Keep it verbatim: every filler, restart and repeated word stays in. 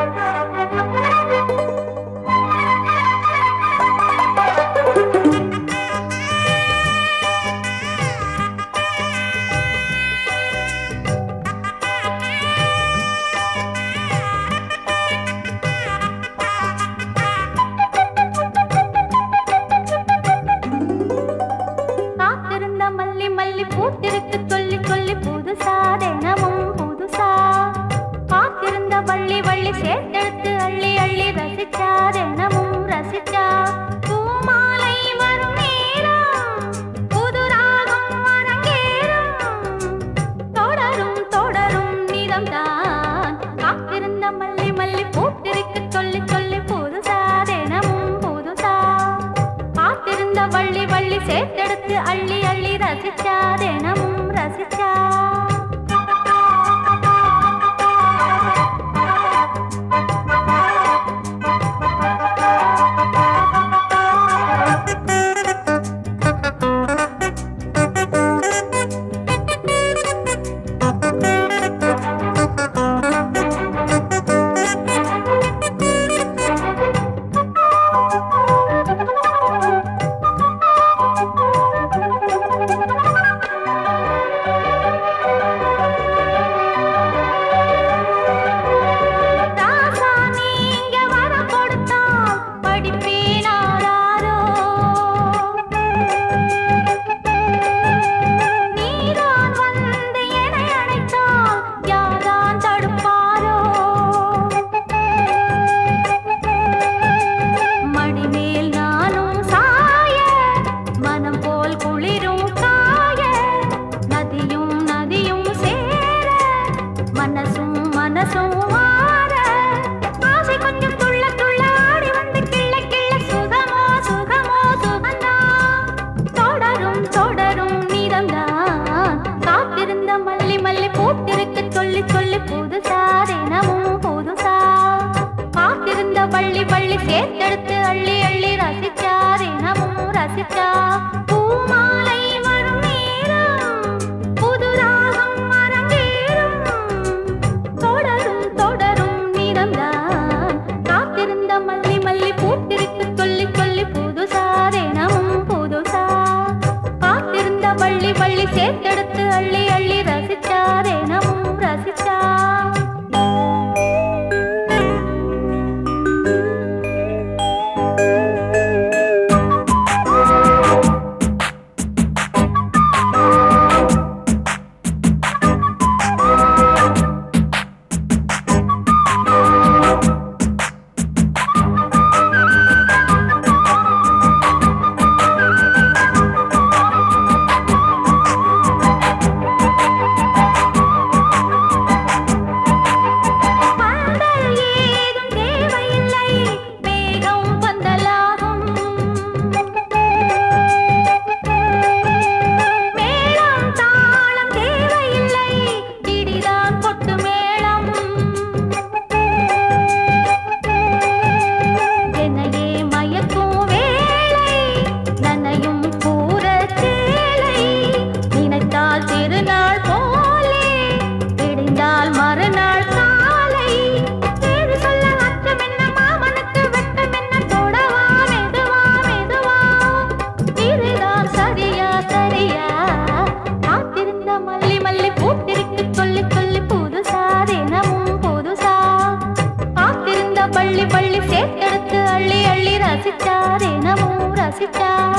பூத்திருக்கு சொல்லி சொல்லி புதுசா தினமும் புதுசா காத்திருந்த வள்ளி வள்ளி சேர்த்தெடுத்து அள்ளி அள்ளி ரசிச்சா தினமும் ரசிச்சா பூமாலை வரும் நேரம் புது ராகம் அரங்கேறும் தொடரும் தொடரும் நிறம்தான் காத்திருந்த மல்லி மல்லி பூத்திருக்கு சொல்லி சொல்லி புதுசா தினமும் புதுசா காத்திருந்த வள்ளி வள்ளி சேர்த்தெடுத்து அள்ளி அள்ளி ரசிச்சா தினமும் ரசிச்சா வள்ளி வள்ளி சேர்த்தெடுத்து அள்ளி அள்ளி ரசிச்சா தினமும் ரசிச்சா பூமாலை வரும் நேரம் புது ராகம் அரங்கேறும் தொடரும் தொடரும் நிறம்தான் காத்திருந்த மல்லி மல்லி பூத்திருக்கு சொல்லி சொல்லி புதுசா தினமும் புதுசா காத்திருந்த வள்ளி வள்ளி சேர்த்தெடுத்து அள்ளி அள்ளி ரசிச்சா தினமும் ரசிச்சா வள்ளி வள்ளி சேர்த்தெடுத்து அள்ளி அள்ளி ரசிச்சா தினமும் ரசிச்சா